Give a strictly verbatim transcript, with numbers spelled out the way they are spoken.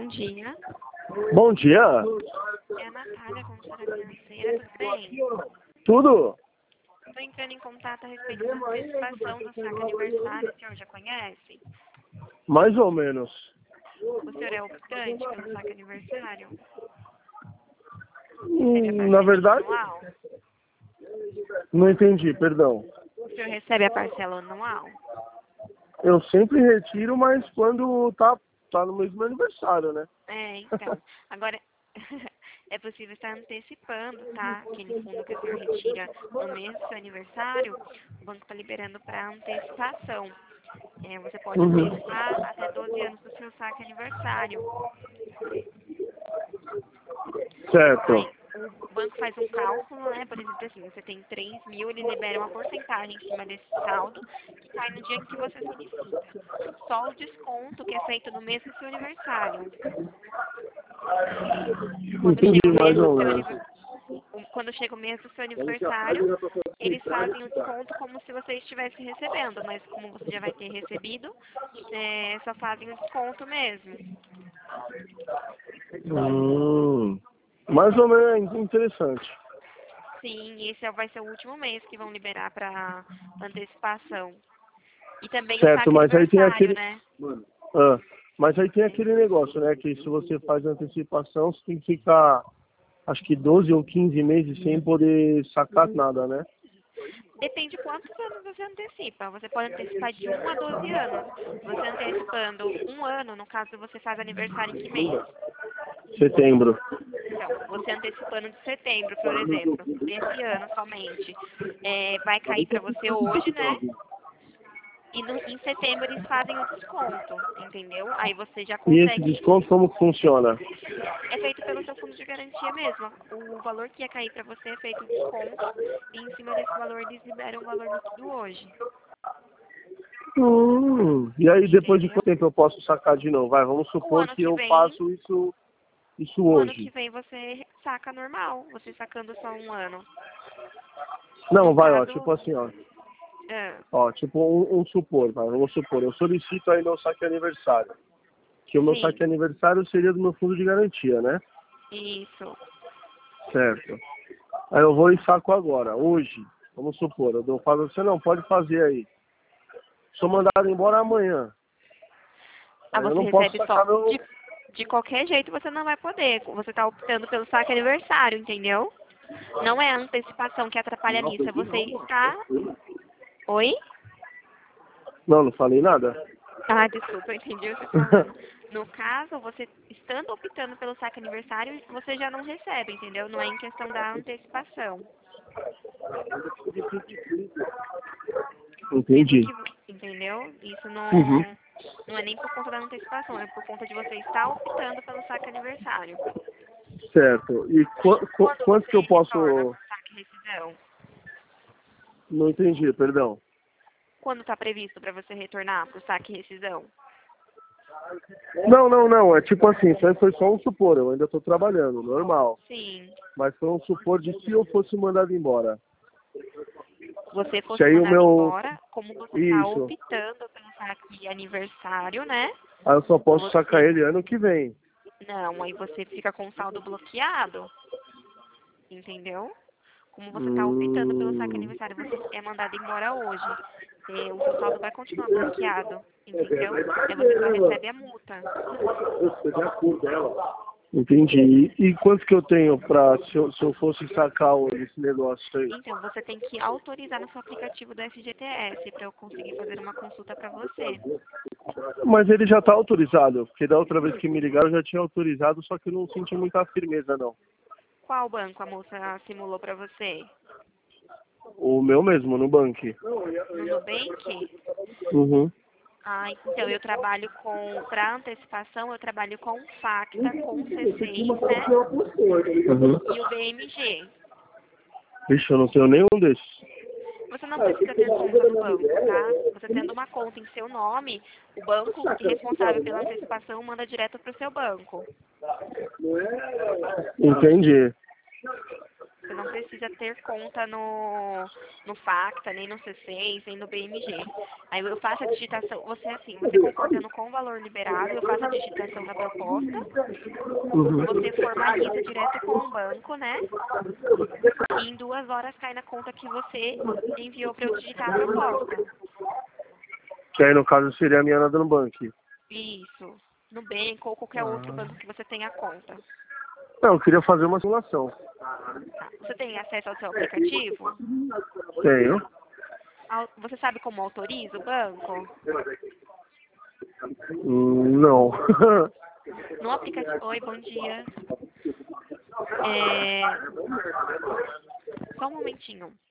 dia. Bom dia. É a Natália, consultora financeira, tudo bem? Tudo? Estou entrando em contato a respeito da antecipação do saque aniversário. O senhor já conhece? Mais ou menos. O senhor é optante pelo saque aniversário? Hum, na verdade, anual? não entendi, perdão. O senhor recebe a parcela anual? Eu sempre retiro, mas quando tá, tá no mesmo aniversário, né? É, então. Agora, é possível estar antecipando, tá? Aquele fundo que o senhor retira no mês do seu aniversário, o banco está liberando para antecipação. É, você pode Uhum. antecipar até doze anos do seu saque aniversário. Certo. Aí, o banco faz um cálculo, né? Por exemplo, assim, você tem três mil, ele libera uma porcentagem em cima desse saldo que cai no dia em que você solicita. Só o desconto que é feito no mês do seu aniversário. Quando Entendi, chega o mês mais do ou seu menos. aniversário, quando chega o mês do seu aniversário, eles fazem o desconto como se você estivesse recebendo, mas como você já vai ter recebido, é, só fazem o desconto mesmo. Hum, mais ou menos interessante. Sim, esse vai ser o último mês que vão liberar para antecipação. E também o Certo, saque mas aí tem aniversário, aquele. né? Ah, mas aí tem aquele negócio, né? Que se você faz antecipação, você tem que ficar, acho que doze ou quinze meses sem poder sacar nada, né? Depende de quantos anos você antecipa. Você pode antecipar de um a doze anos. Você antecipando um ano, no caso você faz aniversário em que mês? Setembro. Então, você antecipando de setembro, por exemplo, desse ano somente, é, vai cair para você hoje, né? E no, em setembro eles fazem o desconto, entendeu? Aí você já E esse consegue. desconto como que funciona? É feito pelo seu fundo de garantia mesmo. O valor que ia cair para você é feito o desconto e em cima desse valor eles liberam o valor líquido hoje. Hum, e aí depois de Entendeu? quanto tempo eu posso sacar de novo? Vai, vamos O supor ano que que eu vem, faço isso, isso o ano que hoje. vem você saca normal, você sacando só um ano. Não, No vai, ó, caso, tipo assim, ó. é, Ó, tipo um, um supor, vai, vamos supor, eu solicito aí meu saque aniversário. Que o meu saque sim, aniversário seria do meu fundo de garantia, né? isso. Certo. Aí eu vou e saco agora, hoje. Vamos supor, eu dou, falo, você não pode fazer aí. Sou mandado embora amanhã. Ah, Aí eu você não posso recebe só. sacar meu. De, de qualquer jeito você não vai poder. Você está optando pelo saque aniversário, entendeu? Não é a antecipação que atrapalha nisso, é você estar. Oi? Não, não falei nada. Ah, desculpa, eu entendi você falando. No caso, você estando optando pelo saque aniversário, você já não recebe, entendeu? Não é em questão da antecipação. Mesmo Entendi. que, entendeu? Isso não, Uhum. não é nem por conta da antecipação, é por conta de você estar optando pelo saque aniversário. Certo. E qu qu Quando quanto que eu você retorna posso. para o saque rescisão? Não entendi, perdão. Quando está previsto para você retornar para o saque rescisão? Não, não, não. É tipo assim, isso aí foi só um supor. Eu ainda estou trabalhando, normal. Sim. Mas foi um supor de se eu fosse mandado embora. Você Se fosse aí o mandado meu. embora, como você está Isso. optando pelo saque aniversário, né? Aí eu só posso sacar Você. ele ano que vem. Não, aí você fica com o saldo bloqueado, entendeu? Como você está optando pelo saque Hum. aniversário, você é mandado embora hoje. eh, O seu saldo vai continuar bloqueado, entendeu? Aí você só recebe a multa. Entendi. E, e quanto que eu tenho pra, se eu, se eu fosse sacar o- esse negócio aí? Então, você tem que autorizar no seu aplicativo do F G T S para eu conseguir fazer uma consulta para você. Mas ele já tá autorizado, porque da outra vez que me ligaram eu já tinha autorizado, só que eu não senti muita firmeza, não. Qual banco a moça simulou para você? O meu mesmo, no banco. No Nubank? Uhum. Ah, então eu trabalho com, para antecipação, eu trabalho com Facta, com C seis, né? Uhum. E o B M G. Vixe, eu não tenho nenhum desses. Você não precisa ter conta no banco, tá? Você tendo uma conta em seu nome, o banco responsável pela antecipação manda direto para o seu banco. Entendi. Você não precisa ter conta no, no Facta, nem no C seis, nem no B M G. Aí eu faço a digitação, você assim, você concordando com o valor liberado, eu faço a digitação da proposta, Uhum. você formaliza direto com o banco, né? E em duas horas cai na conta que você enviou para eu digitar a proposta. Que aí no caso seria a minha nada no banco. Isso. Nubank ou qualquer outro banco que você tenha conta. Não, eu queria fazer uma simulação. Tá. Você tem acesso ao seu aplicativo? Tenho. Au- Você sabe como autoriza o banco? Hum, não. No aplicativo... Oi, bom dia. É... Só um momentinho.